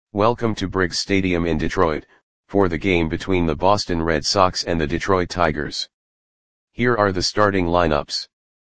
Welcome to Briggs Stadium in Detroit, for the game between the Boston Red Sox and the Detroit Tigers. Here are the starting lineups.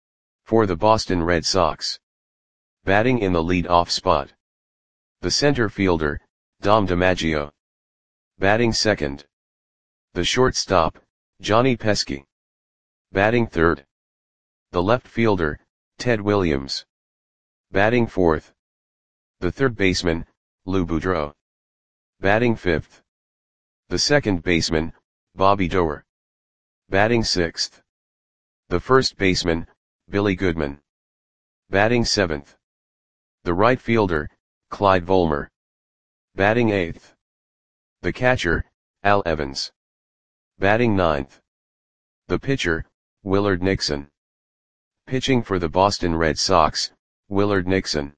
For the Boston Red Sox. Batting in the lead-off spot. The center fielder, Dom DiMaggio. Batting second. The shortstop, Johnny Pesky. Batting third. The left fielder, Ted Williams. Batting fourth. The third baseman, Lou Boudreau. Batting fifth. The second baseman, Bobby Doerr. Batting sixth. The first baseman, Billy Goodman. Batting seventh. The right fielder, Clyde Volmer. Batting eighth. The catcher, Al Evans. Batting ninth. The pitcher, Willard Nixon. Pitching for the Boston Red Sox, Willard Nixon.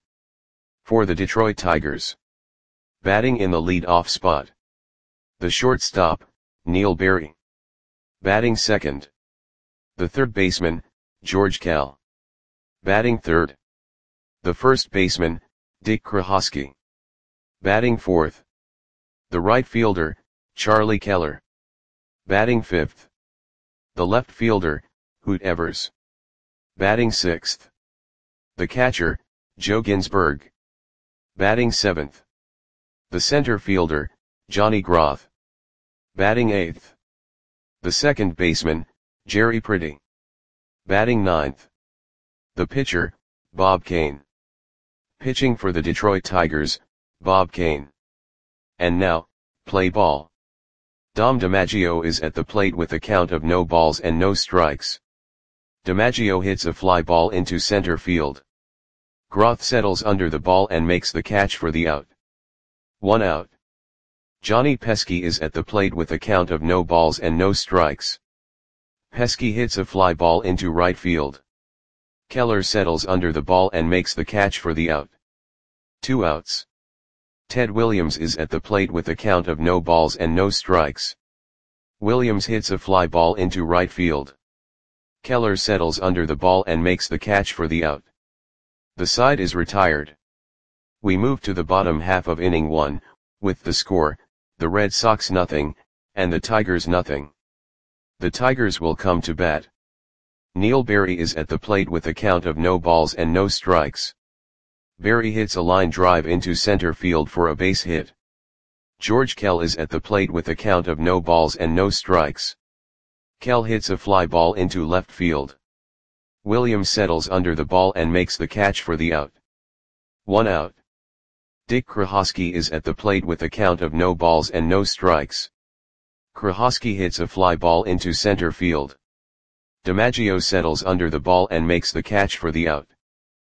For the Detroit Tigers. Batting in the lead-off spot. The shortstop, Neil Berry. Batting second. The third baseman, George Kell. Batting third. The first baseman, Dick Krohosky. Batting fourth. The right fielder, Charlie Keller. Batting fifth. The left fielder, Hoot Evers. Batting sixth. The catcher, Joe Ginsberg. Batting seventh. The center fielder, Johnny Groth. Batting eighth. The second baseman, Jerry Pretty. Batting ninth. The pitcher, Bob Kane. Pitching for the Detroit Tigers, Bob Kane. And now, play ball. Dom DiMaggio is at the plate with a count of no balls and no strikes. DiMaggio hits a fly ball into center field. Groth settles under the ball and makes the catch for the out. 1 out. Johnny Pesky is at the plate with a count of no balls and no strikes. Pesky hits a fly ball into right field. Keller settles under the ball and makes the catch for the out. 2 outs. Ted Williams is at the plate with a count of no balls and no strikes. Williams hits a fly ball into right field. Keller settles under the ball and makes the catch for the out. The side is retired. We move to the bottom half of inning 1, with the score, the Red Sox nothing, and the Tigers nothing. The Tigers will come to bat. Neil Berry is at the plate with a count of no balls and no strikes. Berry hits a line drive into center field for a base hit. George Kell is at the plate with a count of no balls and no strikes. Kell hits a fly ball into left field. Williams settles under the ball and makes the catch for the out. 1 out. Dick Krohosky is at the plate with a count of no balls and no strikes. Krohosky hits a fly ball into center field. DiMaggio settles under the ball and makes the catch for the out.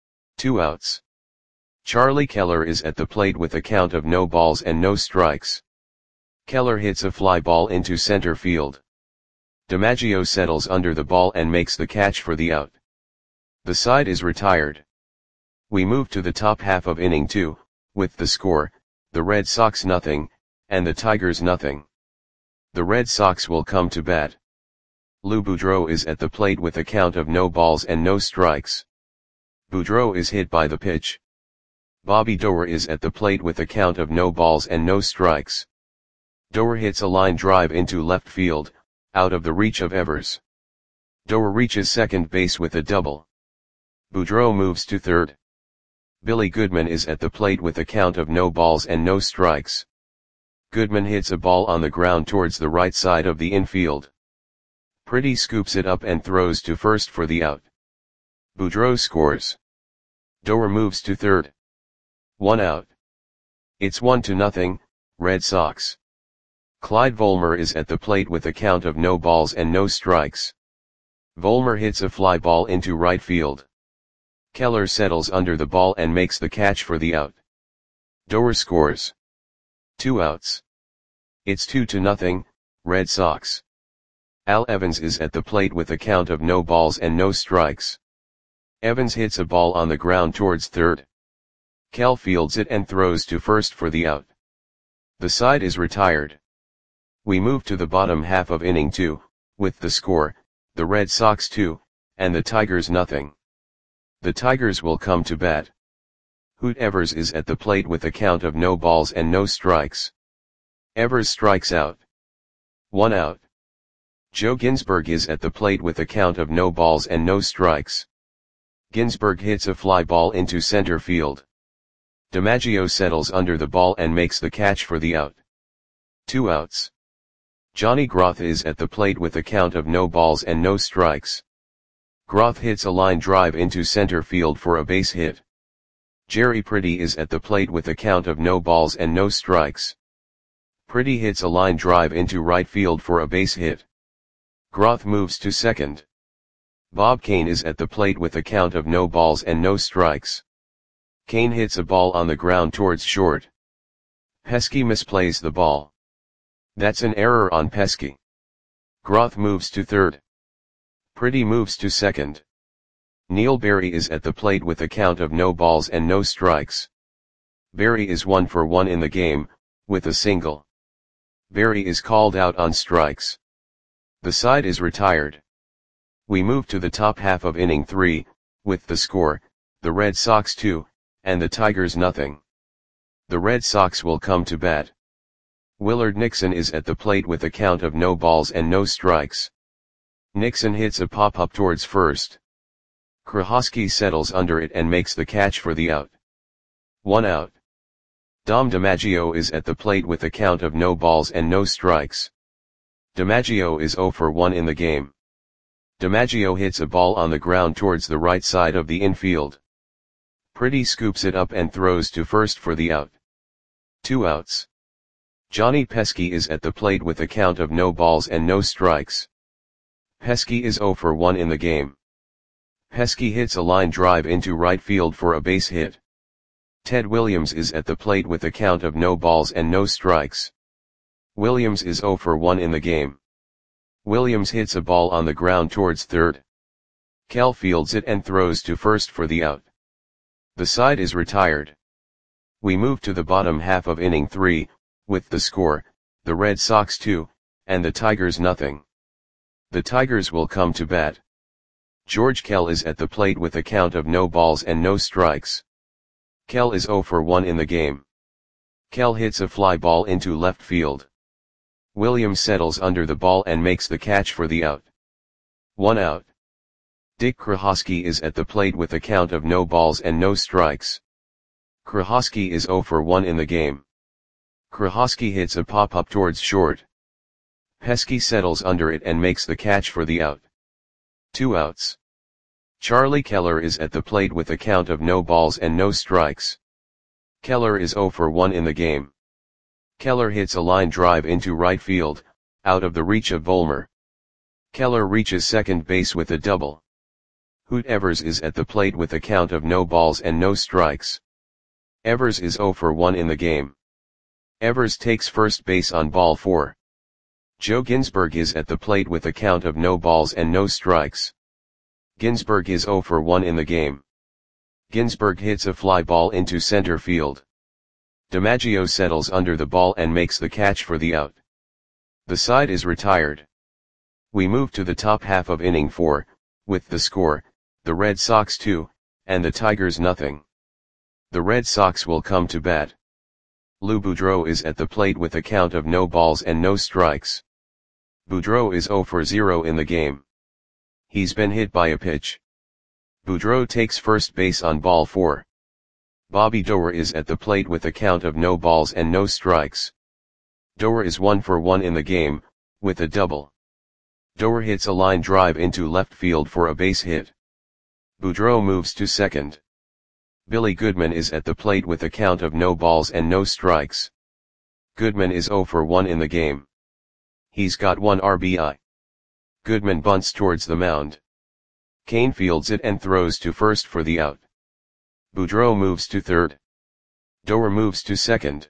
2 outs. Charlie Keller is at the plate with a count of no balls and no strikes. Keller hits a fly ball into center field. DiMaggio settles under the ball and makes the catch for the out. The side is retired. We move to the top half of inning 2, with the score, the Red Sox nothing, and the Tigers nothing. The Red Sox will come to bat. Lou Boudreau is at the plate with a count of no balls and no strikes. Boudreau is hit by the pitch. Bobby Doerr is at the plate with a count of no balls and no strikes. Doerr hits a line drive into left field, out of the reach of Evers. Doerr reaches second base with a double. Boudreau moves to third. Billy Goodman is at the plate with a count of no balls and no strikes. Goodman hits a ball on the ground towards the right side of the infield. Pretty scoops it up and throws to first for the out. Boudreau scores. Doerr moves to third. 1 out. It's 1-0, Red Sox. Clyde Volmer is at the plate with a count of no balls and no strikes. Volmer hits a fly ball into right field. Keller settles under the ball and makes the catch for the out. Doerr scores. 2 outs. It's 2-0, Red Sox. Al Evans is at the plate with a count of no balls and no strikes. Evans hits a ball on the ground towards third. Kell fields it and throws to first for the out. The side is retired. We move to the bottom half of inning 2, with the score, the Red Sox 2, and the Tigers nothing. The Tigers will come to bat. Hoot Evers is at the plate with a count of no balls and no strikes. Evers strikes out. 1 out. Joe Ginsberg is at the plate with a count of no balls and no strikes. Ginsberg hits a fly ball into center field. DiMaggio settles under the ball and makes the catch for the out. 2 outs. Johnny Groth is at the plate with a count of no balls and no strikes. Groth hits a line drive into center field for a base hit. Jerry Pretty is at the plate with a count of no balls and no strikes. Pretty hits a line drive into right field for a base hit. Groth moves to second. Bob Kane is at the plate with a count of no balls and no strikes. Kane hits a ball on the ground towards short. Pesky misplays the ball. That's an error on Pesky. Groth moves to third. Pretty moves to second. Neil Berry is at the plate with a count of no balls and no strikes. Berry is 1 for 1 in the game, with a single. Berry is called out on strikes. The side is retired. We move to the top half of inning 3, with the score, the Red Sox 2, and the Tigers nothing. The Red Sox will come to bat. Willard Nixon is at the plate with a count of no balls and no strikes. Nixon hits a pop-up towards first. Krahosky settles under it and makes the catch for the out. 1 out. Dom DiMaggio is at the plate with a count of no balls and no strikes. DiMaggio is 0 for 1 in the game. DiMaggio hits a ball on the ground towards the right side of the infield. Pretty scoops it up and throws to first for the out. 2 outs. Johnny Pesky is at the plate with a count of no balls and no strikes. Pesky is 0 for 1 in the game. Pesky hits a line drive into right field for a base hit. Ted Williams is at the plate with a count of no balls and no strikes. Williams is 0 for 1 in the game. Williams hits a ball on the ground towards third. Kell fields it and throws to first for the out. The side is retired. We move to the bottom half of inning 3, with the score, the Red Sox 2, and the Tigers nothing. The Tigers will come to bat. George Kell is at the plate with a count of no balls and no strikes. Kell is 0 for 1 in the game. Kell hits a fly ball into left field. Williams settles under the ball and makes the catch for the out. 1 out. Dick Krahosky is at the plate with a count of no balls and no strikes. Krahosky is 0 for 1 in the game. Krahosky hits a pop-up towards short. Pesky settles under it and makes the catch for the out. 2 outs. Charlie Keller is at the plate with a count of no balls and no strikes. Keller is 0 for 1 in the game. Keller hits a line drive into right field, out of the reach of Vollmer. Keller reaches second base with a double. Hoot Evers is at the plate with a count of no balls and no strikes. Evers is 0 for 1 in the game. Evers takes first base on ball 4. Joe Ginsberg is at the plate with a count of no balls and no strikes. Ginsberg is 0 for 1 in the game. Ginsberg hits a fly ball into center field. DiMaggio settles under the ball and makes the catch for the out. The side is retired. We move to the top half of inning 4, with the score, the Red Sox 2, and the Tigers nothing. The Red Sox will come to bat. Lou Boudreau is at the plate with a count of no balls and no strikes. Boudreau is 0 for 0 in the game. He's been hit by a pitch. Boudreau takes first base on ball 4. Bobby Doerr is at the plate with a count of no balls and no strikes. Doerr is 1 for 1 in the game, with a double. Doerr hits a line drive into left field for a base hit. Boudreau moves to second. Billy Goodman is at the plate with a count of no balls and no strikes. Goodman is 0 for 1 in the game. He's got 1 RBI. Goodman bunts towards the mound. Kane fields it and throws to first for the out. Boudreau moves to third. Doerr moves to second.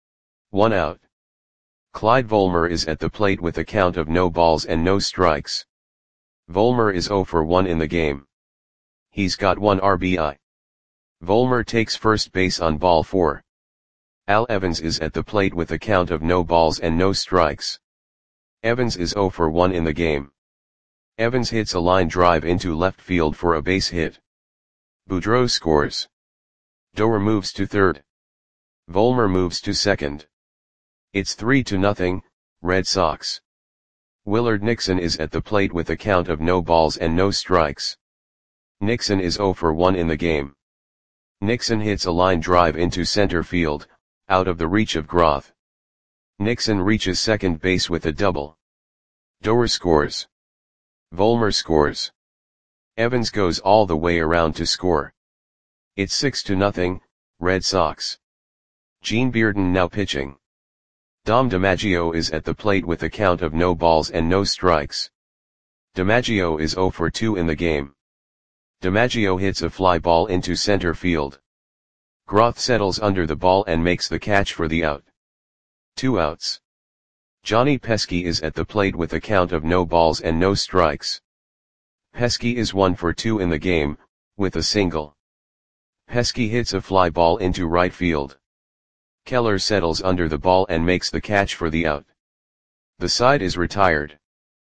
1 out. Clyde Vollmer is at the plate with a count of no balls and no strikes. Vollmer is 0 for 1 in the game. He's got 1 RBI. Vollmer takes first base on ball 4. Al Evans is at the plate with a count of no balls and no strikes. Evans is 0 for 1 in the game. Evans hits a line drive into left field for a base hit. Boudreau scores. Doer moves to third. Volmer moves to second. It's 3-0, Red Sox. Willard Nixon is at the plate with a count of no balls and no strikes. Nixon is 0 for 1 in the game. Nixon hits a line drive into center field, out of the reach of Groth. Nixon reaches second base with a double. Doer scores. Volmer scores. Evans goes all the way around to score. It's 6-0, Red Sox. Gene Bearden now pitching. Dom DiMaggio is at the plate with a count of no balls and no strikes. DiMaggio is 0 for 2 in the game. DiMaggio hits a fly ball into center field. Groth settles under the ball and makes the catch for the out. 2 outs. Johnny Pesky is at the plate with a count of no balls and no strikes. Pesky is 1 for 2 in the game, with a single. Pesky hits a fly ball into right field. Keller settles under the ball and makes the catch for the out. The side is retired.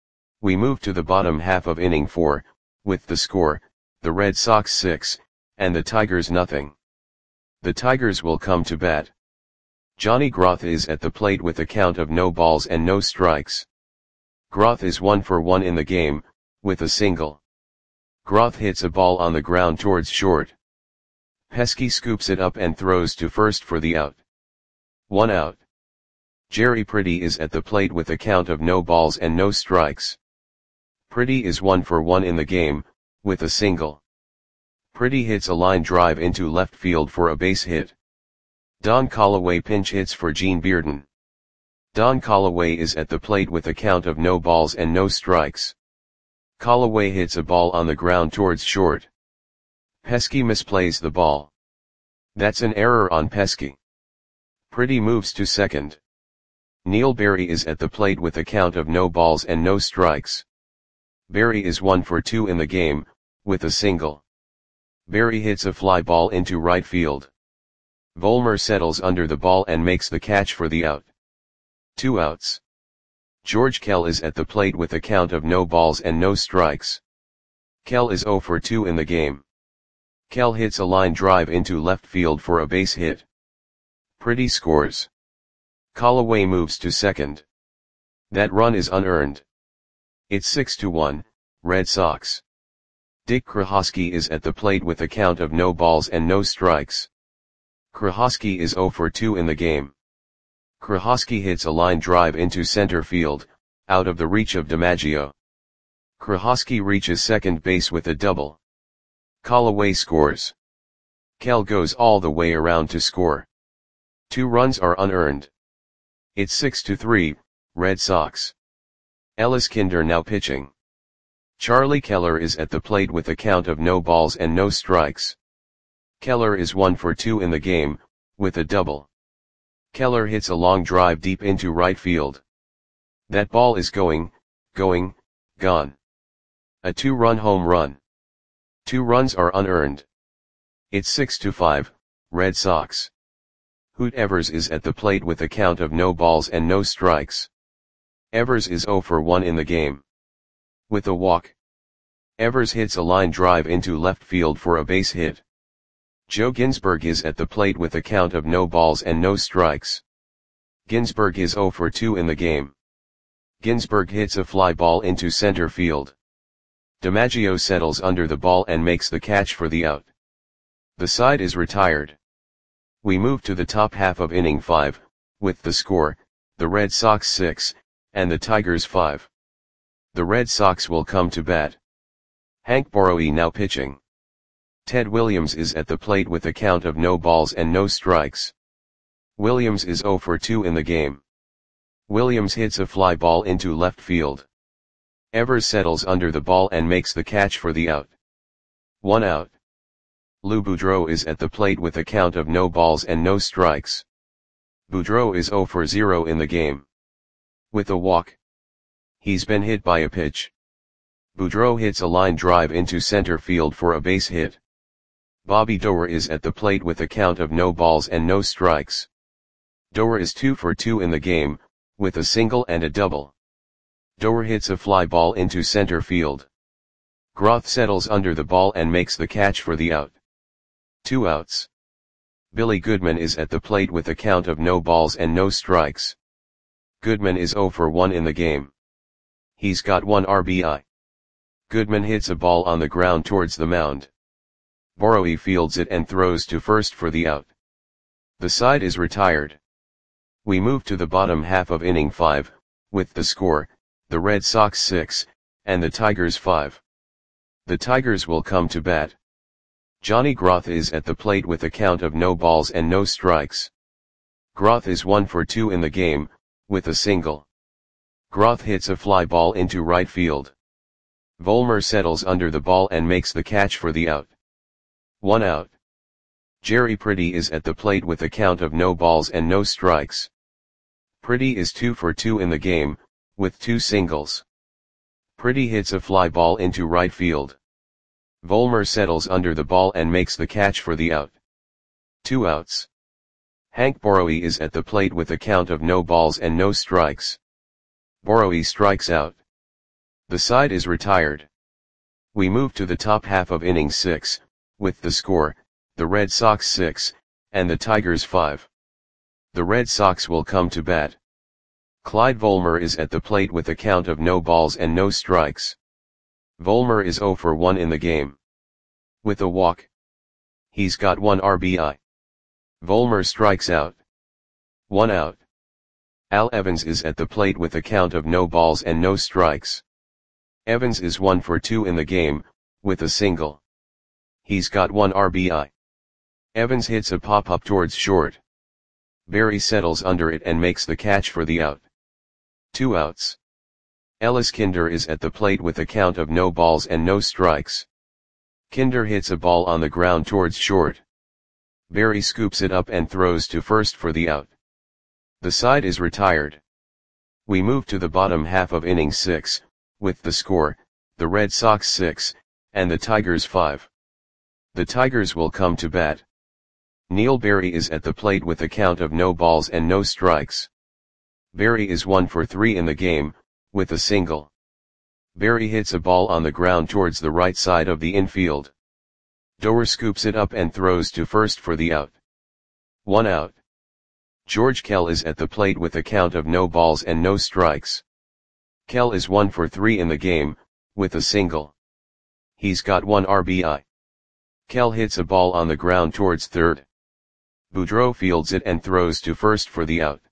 We move to the bottom half of inning 4, with the score, the Red Sox 6, and the Tigers nothing. The Tigers will come to bat. Johnny Groth is at the plate with a count of no balls and no strikes. Groth is 1 for 1 in the game, with a single. Groth hits a ball on the ground towards short. Pesky scoops it up and throws to first for the out. 1 out. Jerry Pretty is at the plate with a count of no balls and no strikes. Pretty is 1 for 1 in the game, with a single. Pretty hits a line drive into left field for a base hit. Don Callaway pinch hits for Gene Bearden. Don Callaway is at the plate with a count of no balls and no strikes. Callaway hits a ball on the ground towards short. Pesky misplays the ball. That's an error on Pesky. Pretty moves to second. Neil Berry is at the plate with a count of no balls and no strikes. Berry is 1 for 2 in the game, with a single. Berry hits a fly ball into right field. Volmer settles under the ball and makes the catch for the out. 2 outs. George Kell is at the plate with a count of no balls and no strikes. Kell is 0 for 2 in the game. Kell hits a line drive into left field for a base hit. Pretty scores. Callaway moves to second. That run is unearned. It's 6-1, Red Sox. Dick Krahosky is at the plate with a count of no balls and no strikes. Krahosky is 0 for 2 in the game. Krahosky hits a line drive into center field, out of the reach of DiMaggio. Krahosky reaches second base with a double. Callaway scores. Kell goes all the way around to score. 2 runs are unearned. It's 6-3, Red Sox. Ellis Kinder now pitching. Charlie Keller is at the plate with a count of no balls and no strikes. Keller is 1 for 2 in the game, with a double. Keller hits a long drive deep into right field. That ball is gone. A 2-run home run. 2 runs are unearned. It's 6-5, Red Sox. Hoot Evers is at the plate with a count of no balls and no strikes. Evers is 0 for 1 in the game. With a walk. Evers hits a line drive into left field for a base hit. Joe Ginsberg is at the plate with a count of no balls and no strikes. Ginsberg is 0 for 2 in the game. Ginsberg hits a fly ball into center field. DiMaggio settles under the ball and makes the catch for the out. The side is retired. We move to the top half of inning 5, with the score, the Red Sox 6, and the Tigers 5. The Red Sox will come to bat. Hank Borowy now pitching. Ted Williams is at the plate with a count of no balls and no strikes. Williams is 0 for 2 in the game. Williams hits a fly ball into left field. Evers settles under the ball and makes the catch for the out. 1 out. Lou Boudreau is at the plate with a count of no balls and no strikes. Boudreau is 0 for 0 in the game. With a walk. He's been hit by a pitch. Boudreau hits a line drive into center field for a base hit. Bobby Doerr is at the plate with a count of no balls and no strikes. Doerr is 2 for 2 in the game, with a single and a double. Doerr hits a fly ball into center field. Groth settles under the ball and makes the catch for the out. 2 outs. Billy Goodman is at the plate with a count of no balls and no strikes. Goodman is 0 for 1 in the game. He's got 1 RBI. Goodman hits a ball on the ground towards the mound. Borowy fields it and throws to first for the out. The side is retired. We move to the bottom half of inning 5, with the score, the Red Sox 6, and the Tigers 5. The Tigers will come to bat. Johnny Groth is at the plate with a count of no balls and no strikes. Groth is 1 for 2 in the game, with a single. Groth hits a fly ball into right field. Vollmer settles under the ball and makes the catch for the out. 1 out. Jerry Pretty is at the plate with a count of no balls and no strikes. Pretty is 2 for 2 in the game, with 2 singles. Pretty hits a fly ball into right field. Vollmer settles under the ball and makes the catch for the out. 2 outs. Hank Borowy is at the plate with a count of no balls and no strikes. Borowy strikes out. The side is retired. We move to the top half of inning 6, with the score, the Red Sox 6, and the Tigers 5. The Red Sox will come to bat. Clyde Vollmer is at the plate with a count of no balls and no strikes. Vollmer is 0 for 1 in the game. With a walk. He's got 1 RBI. Vollmer strikes out. 1 out. Al Evans is at the plate with a count of no balls and no strikes. Evans is 1 for 2 in the game, with a single. He's got 1 RBI. Evans hits a pop-up towards short. Berry settles under it and makes the catch for the out. 2 outs. Ellis Kinder is at the plate with a count of no balls and no strikes. Kinder hits a ball on the ground towards short. Berry scoops it up and throws to first for the out. The side is retired. We move to the bottom half of inning 6, with the score, the Red Sox 6, and the Tigers 5. The Tigers will come to bat. Neil Berry is at the plate with a count of no balls and no strikes. Berry is 1 for 3 in the game, with a single. Berry hits a ball on the ground towards the right side of the infield. Doer scoops it up and throws to first for the out. 1 out. George Kell is at the plate with a count of no balls and no strikes. Kell is 1 for 3 in the game, with a single. He's got 1 RBI. Kell hits a ball on the ground towards third. Boudreau fields it and throws to first for the out.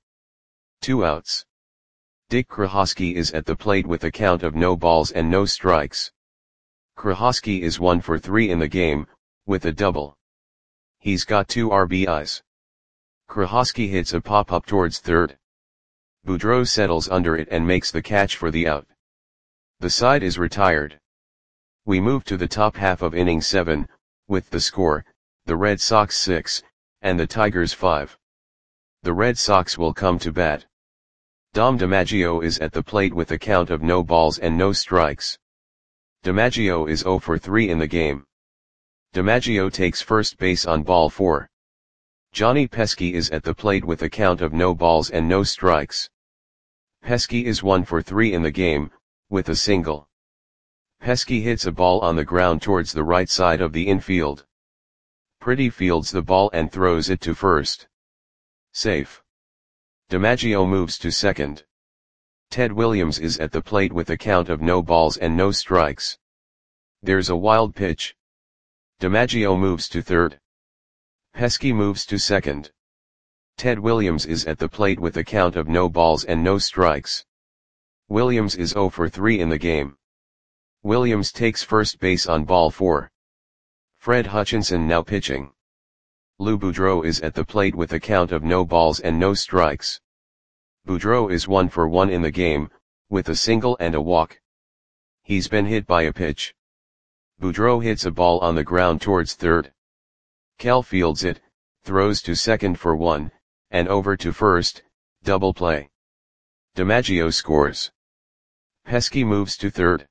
2 outs. Dick Krahosky is at the plate with a count of no balls and no strikes. Krahosky is 1 for 3 in the game, with a double. He's got 2 RBIs. Krahosky hits a pop-up towards third. Boudreau settles under it and makes the catch for the out. The side is retired. We move to the top half of inning 7, with the score, the Red Sox 6, and the Tigers 5. The Red Sox will come to bat. Dom DiMaggio is at the plate with a count of no balls and no strikes. DiMaggio is 0 for 3 in the game. DiMaggio takes first base on ball 4. Johnny Pesky is at the plate with a count of no balls and no strikes. Pesky is 1 for 3 in the game, with a single. Pesky hits a ball on the ground towards the right side of the infield. Pretty fields the ball and throws it to first. Safe. DiMaggio moves to second. Ted Williams is at the plate with a count of no balls and no strikes. There's a wild pitch. DiMaggio moves to third. Pesky moves to second. Ted Williams is at the plate with a count of no balls and no strikes. Williams is 0 for 3 in the game. Williams takes first base on ball 4. Fred Hutchinson now pitching. Lou Boudreau is at the plate with a count of no balls and no strikes. Boudreau is 1 for 1 in the game, with a single and a walk. He's been hit by a pitch. Boudreau hits a ball on the ground towards third. Kell fields it, throws to second for 1, and over to first, double play. DiMaggio scores. Pesky moves to third.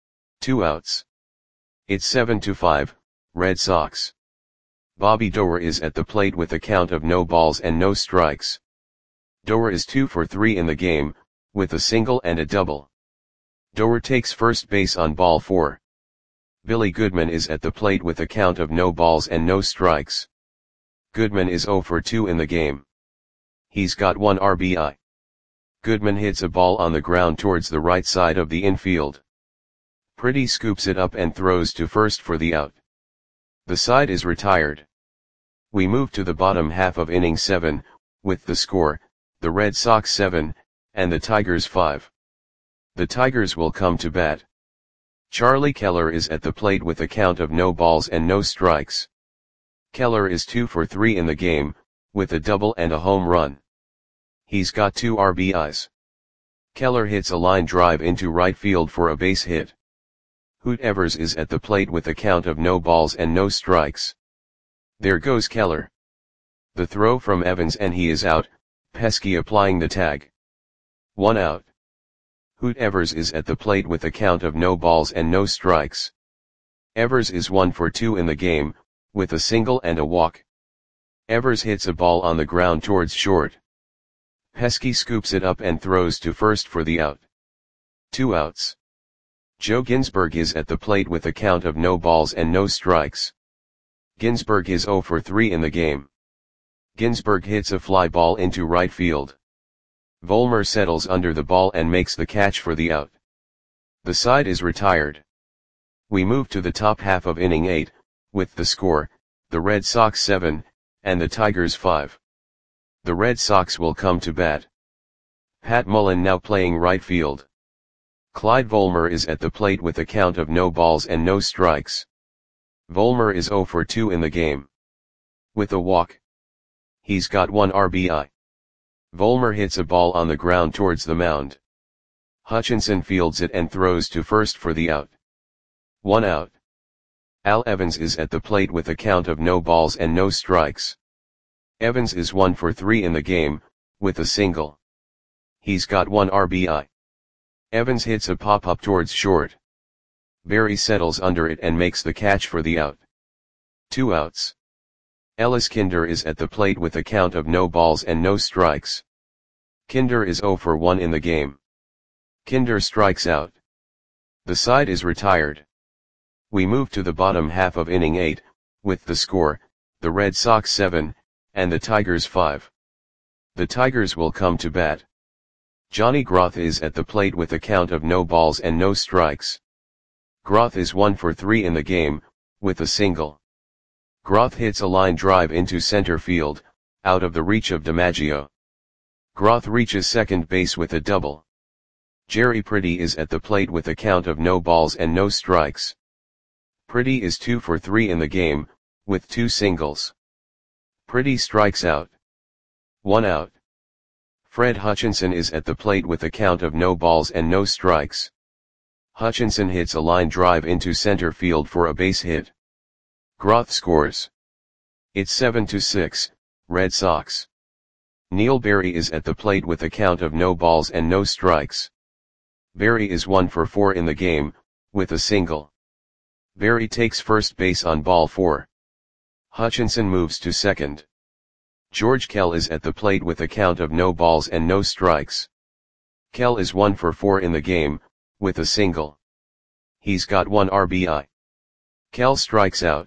2 outs. It's 7-5, Red Sox. Bobby Doer is at the plate with a count of no balls and no strikes. Doer is 2 for 3 in the game, with a single and a double. Doer takes first base on ball 4. Billy Goodman is at the plate with a count of no balls and no strikes. Goodman is 0 for 2 in the game. He's got 1 RBI. Goodman hits a ball on the ground towards the right side of the infield. Pretty scoops it up and throws to first for the out. The side is retired. We move to the bottom half of inning 7, with the score, the Red Sox 7, and the Tigers 5. The Tigers will come to bat. Charlie Keller is at the plate with a count of no balls and no strikes. Keller is 2 for 3 in the game, with a double and a home run. He's got 2 RBIs. Keller hits a line drive into right field for a base hit. Hoot Evers is at the plate with a count of no balls and no strikes. There goes Keller. The throw from Evans and he is out, Pesky applying the tag. 1 out. Hoot Evers is at the plate with a count of no balls and no strikes. Evers is 1 for 2 in the game, with a single and a walk. Evers hits a ball on the ground towards short. Pesky scoops it up and throws to first for the out. 2 outs. Joe Ginsberg is at the plate with a count of no balls and no strikes. Ginsberg is 0 for 3 in the game. Ginsberg hits a fly ball into right field. Vollmer settles under the ball and makes the catch for the out. The side is retired. We move to the top half of inning 8, with the score, the Red Sox 7, and the Tigers 5. The Red Sox will come to bat. Pat Mullen now playing right field. Clyde Vollmer is at the plate with a count of no balls and no strikes. Vollmer is 0 for 2 in the game. With a walk. He's got 1 RBI. Vollmer hits a ball on the ground towards the mound. Hutchinson fields it and throws to first for the out. 1 out. Al Evans is at the plate with a count of no balls and no strikes. Evans is 1 for 3 in the game, with a single. He's got 1 RBI. Evans hits a pop-up towards short. Berry settles under it and makes the catch for the out. 2 outs. Ellis Kinder is at the plate with a count of no balls and no strikes. Kinder is 0 for 1 in the game. Kinder strikes out. The side is retired. We move to the bottom half of inning 8, with the score, the Red Sox 7, and the Tigers 5. The Tigers will come to bat. Johnny Groth is at the plate with a count of no balls and no strikes. Groth is 1 for 3 in the game, with a single. Groth hits a line drive into center field, out of the reach of DiMaggio. Groth reaches second base with a double. Jerry Pretty is at the plate with a count of no balls and no strikes. Pretty is 2 for 3 in the game, with 2 singles. Pretty strikes out. 1 out. Fred Hutchinson is at the plate with a count of no balls and no strikes. Hutchinson hits a line drive into center field for a base hit. Groth scores. It's 7-6, Red Sox. Neil Berry is at the plate with a count of no balls and no strikes. Berry is 1 for 4 in the game, with a single. Berry takes first base on ball 4. Hutchinson moves to second. George Kell is at the plate with a count of no balls and no strikes. Kell is 1 for 4 in the game, with a single. He's got 1 RBI. Kell strikes out.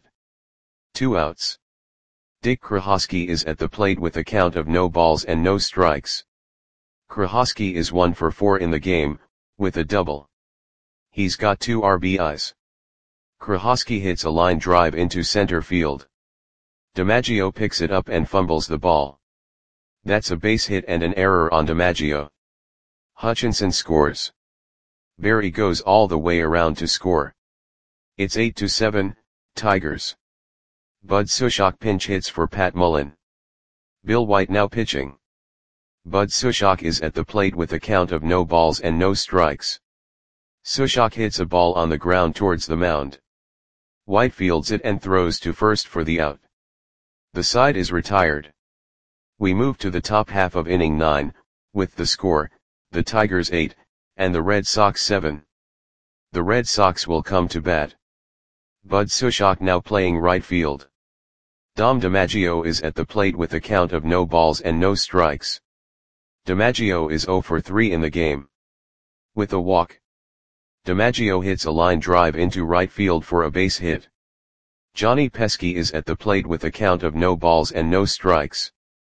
2 outs. Dick Krahosky is at the plate with a count of no balls and no strikes. Krahosky is 1 for 4 in the game, with a double. He's got 2 RBIs. Krahosky hits a line drive into center field. DiMaggio picks it up and fumbles the ball. That's a base hit and an error on DiMaggio. Hutchinson scores. Berry goes all the way around to score. It's 8-7, Tigers. Bud Sushok pinch hits for Pat Mullen. Bill White now pitching. Bud Sushok is at the plate with a count of no balls and no strikes. Sushok hits a ball on the ground towards the mound. White fields it and throws to first for the out. The side is retired. We move to the top half of inning 9, with the score, the Tigers 8, and the Red Sox 7. The Red Sox will come to bat. Bud Sushok now playing right field. Dom DiMaggio is at the plate with a count of no balls and no strikes. DiMaggio is 0 for 3 in the game. With a walk. DiMaggio hits a line drive into right field for a base hit. Johnny Pesky is at the plate with a count of no balls and no strikes.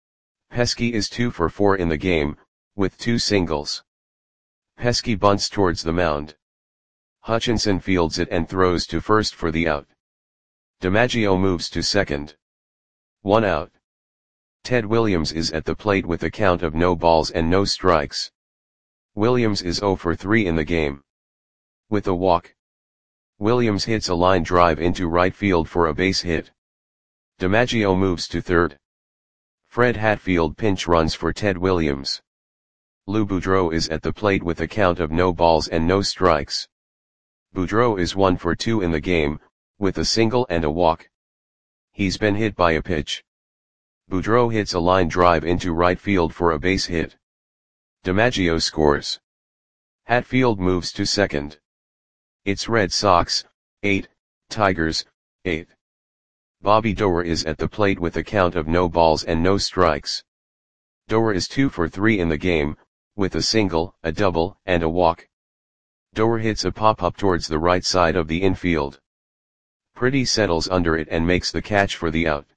Pesky is 2 for 4 in the game, with 2 singles. Pesky bunts towards the mound. Hutchinson fields it and throws to first for the out. DiMaggio moves to second. 1 out. Ted Williams is at the plate with a count of no balls and no strikes. Williams is 0 for 3 in the game. With a walk, Williams hits a line drive into right field for a base hit. DiMaggio moves to third. Fred Hatfield pinch runs for Ted Williams. Lou Boudreau is at the plate with a count of no balls and no strikes. Boudreau is 1 for 2 in the game, with a single and a walk. He's been hit by a pitch. Boudreau hits a line drive into right field for a base hit. DiMaggio scores. Hatfield moves to second. It's Red Sox, 8, Tigers, 8. Bobby Doerr is at the plate with a count of no balls and no strikes. Doerr is 2 for 3 in the game, with a single, a double, and a walk. Doerr hits a pop-up towards the right side of the infield. Pretty settles under it and makes the catch for the out.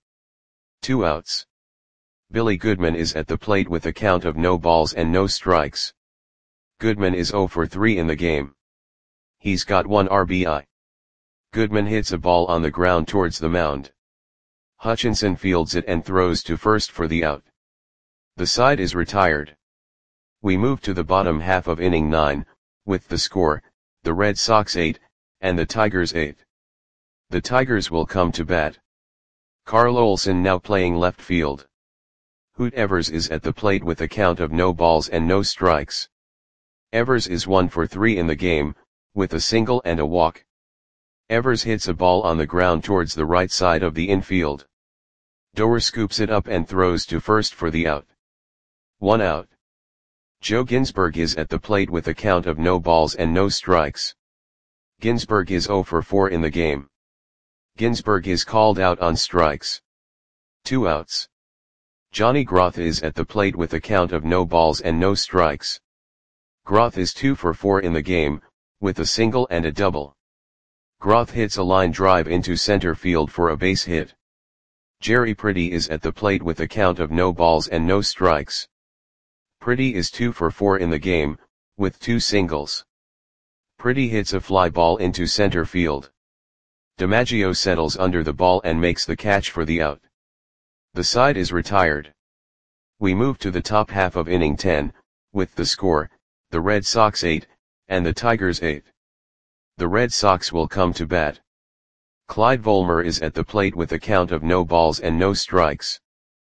2 outs. Billy Goodman is at the plate with a count of no balls and no strikes. Goodman is 0 for 3 in the game. He's got 1 RBI. Goodman hits a ball on the ground towards the mound. Hutchinson fields it and throws to first for the out. The side is retired. We move to the bottom half of inning 9, with the score, the Red Sox 8, and the Tigers 8. The Tigers will come to bat. Carl Olson now playing left field. Hoot Evers is at the plate with a count of no balls and no strikes. Evers is 1 for 3 in the game, with a single and a walk. Evers hits a ball on the ground towards the right side of the infield. Doerr scoops it up and throws to first for the out. 1 out. Joe Ginsberg is at the plate with a count of no balls and no strikes. Ginsberg is 0 for 4 in the game. Ginsberg is called out on strikes. 2 outs. Johnny Groth is at the plate with a count of no balls and no strikes. Groth is 2 for 4 in the game, with a single and a double. Groth hits a line drive into center field for a base hit. Jerry Pretty is at the plate with a count of no balls and no strikes. Pretty is 2 for 4 in the game, with 2 singles. Pretty hits a fly ball into center field. DiMaggio settles under the ball and makes the catch for the out. The side is retired. We move to the top half of inning 10, with the score, the Red Sox 8, and the Tigers 8. The Red Sox will come to bat. Clyde Volmer is at the plate with a count of no balls and no strikes.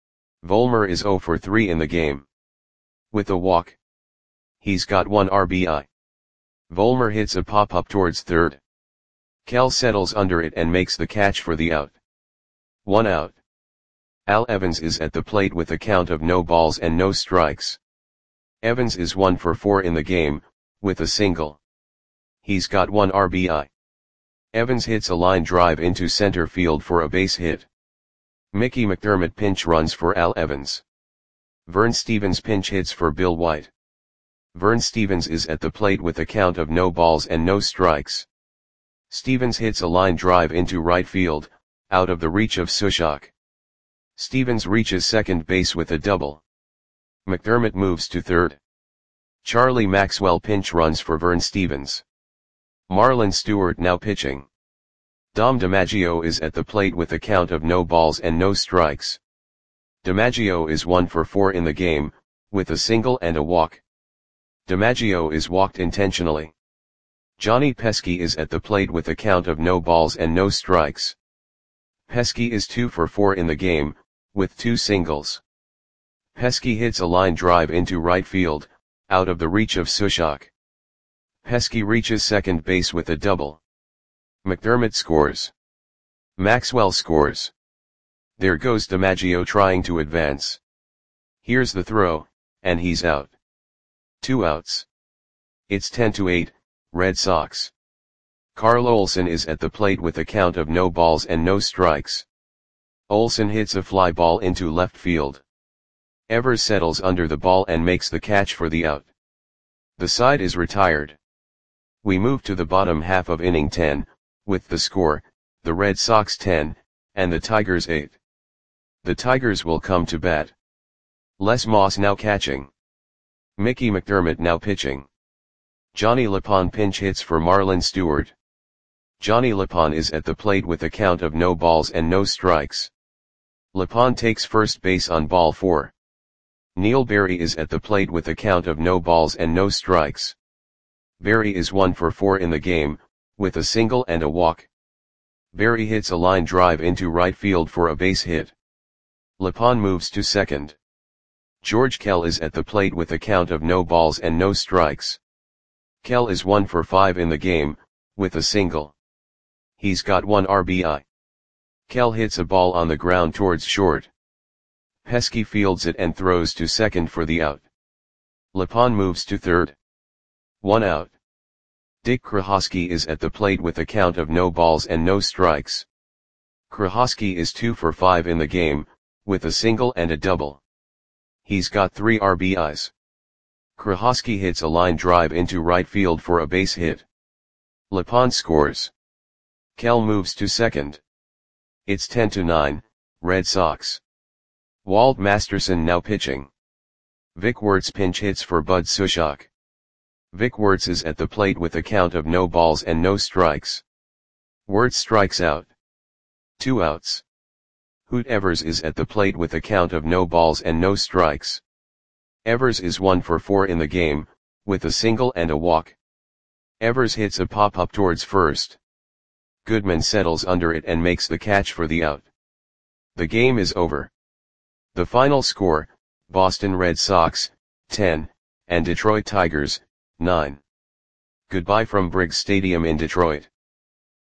Volmer is 0 for 3 in the game. With a walk, he's got 1 RBI. Volmer hits a pop-up towards third. Kell settles under it and makes the catch for the out. 1 out. Al Evans is at the plate with a count of no balls and no strikes. Evans is 1 for 4 in the game, with a single. He's got 1 RBI. Evans hits a line drive into center field for a base hit. Mickey McDermott pinch runs for Al Evans. Vern Stevens pinch hits for Bill White. Vern Stevens is at the plate with a count of no balls and no strikes. Stevens hits a line drive into right field, out of the reach of Sushok. Stevens reaches second base with a double. McDermott moves to third. Charlie Maxwell pinch runs for Vern Stevens. Marlon Stewart now pitching. Dom DiMaggio is at the plate with a count of no balls and no strikes. DiMaggio is 1 for 4 in the game, with a single and a walk. DiMaggio is walked intentionally. Johnny Pesky is at the plate with a count of no balls and no strikes. Pesky is 2 for 4 in the game, with 2 singles. Pesky hits a line drive into right field, out of the reach of Sushok. Pesky reaches second base with a double. McDermott scores. Maxwell scores. There goes DiMaggio trying to advance. Here's the throw, and he's out. 2 outs. It's 10-8, Red Sox. Carl Olson is at the plate with a count of no balls and no strikes. Olson hits a fly ball into left field. Evers settles under the ball and makes the catch for the out. The side is retired. We move to the bottom half of inning 10, with the score, the Red Sox 10, and the Tigers 8. The Tigers will come to bat. Les Moss now catching. Mickey McDermott now pitching. Johnny Lapon pinch hits for Marlon Stewart. Johnny Lapon is at the plate with a count of no balls and no strikes. Lapon takes first base on ball 4. Neil Berry is at the plate with a count of no balls and no strikes. Berry is 1 for 4 in the game, with a single and a walk. Berry hits a line drive into right field for a base hit. Lapon moves to second. George Kell is at the plate with a count of no balls and no strikes. Kell is 1 for 5 in the game, with a single. He's got 1 RBI. Kell hits a ball on the ground towards short. Pesky fields it and throws to second for the out. Lapon moves to third. 1 out. Dick Krahosky is at the plate with a count of no balls and no strikes. Krahosky is 2 for 5 in the game, with a single and a double. He's got 3 RBIs. Krahosky hits a line drive into right field for a base hit. Lapon scores. Kell moves to second. It's 10-9, Red Sox. Walt Masterson now pitching. Vic Wertz pinch hits for Bud Sushok. Vic Wertz is at the plate with a count of no balls and no strikes. Wertz strikes out. 2 outs. Hoot Evers is at the plate with a count of no balls and no strikes. Evers is 1 for 4 in the game, with a single and a walk. Evers hits a pop-up towards first. Goodman settles under it and makes the catch for the out. The game is over. The final score, Boston Red Sox, 10, and Detroit Tigers, 9. Goodbye from Briggs Stadium in Detroit.